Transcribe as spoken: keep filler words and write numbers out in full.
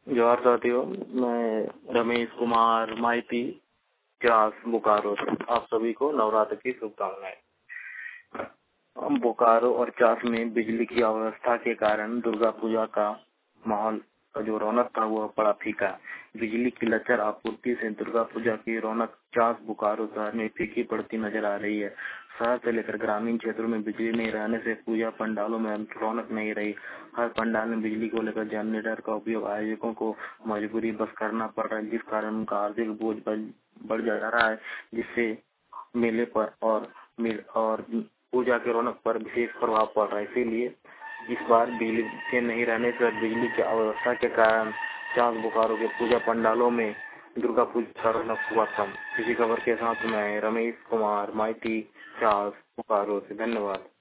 जोहार साथियों, मैं रमेश कुमार माइती क्लास बोकारो से आप सभी को नवरात्र की शुभकामनाएं। हम बोकारो और चास में बिजली की अव्यवस्था के कारण दुर्गा पूजा का माहौल का जो रौनक था वह बड़ा फीका। बिजली की लचर आपूर्ति से दुर्गा पूजा की रौनक चास बोकारो शहर में फीकी पड़ती नजर आ रही है। शहर से लेकर ग्रामीण क्षेत्रों में बिजली नहीं रहने से पूजा पंडालों में रौनक नहीं रही। हर पंडाल में बिजली को लेकर जनरेटर का उपयोग आयोजकों को मजबूरी बस करना पड़ रहा है, जिस कारण उनका आर्थिक बोझ बढ़ जा रहा है, जिससे मेले पर और मिल और पूजा की रौनक पर विशेष प्रभाव पड़ रहा है। इसीलिए इस बार बिजली के नहीं रहने से और बिजली की अव्यवस्था के कारण चास बोकारो के पूजा पंडालों में दुर्गा पूजा का रौनक हुआ कम। इसी खबर के साथ मैं रमेश कुमार माइती चास बोकारो से। धन्यवाद।